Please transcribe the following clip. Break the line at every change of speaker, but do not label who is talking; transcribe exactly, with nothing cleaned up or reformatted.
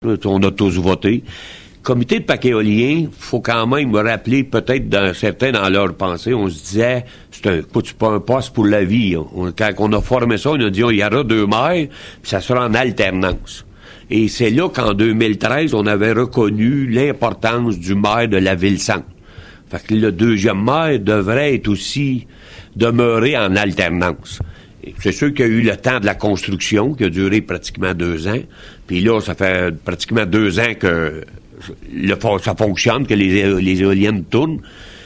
On a tous voté. Comité de parc éolien, faut quand même me rappeler, peut-être dans certains dans leur pensée, on se disait, c'est un, c'est pas un poste pour la vie. On, quand on a formé ça, on a dit, il y aura deux maires, puis ça sera en alternance. Et c'est là qu'en deux mille treize, on avait reconnu l'importance du maire de la ville-centre. Fait que le deuxième maire devrait être aussi demeuré en alternance. Et c'est sûr qu'il y a eu le temps de la construction, qui a duré pratiquement deux ans. Puis là, ça fait pratiquement deux ans que le, ça fonctionne, que les, les éoliennes tournent.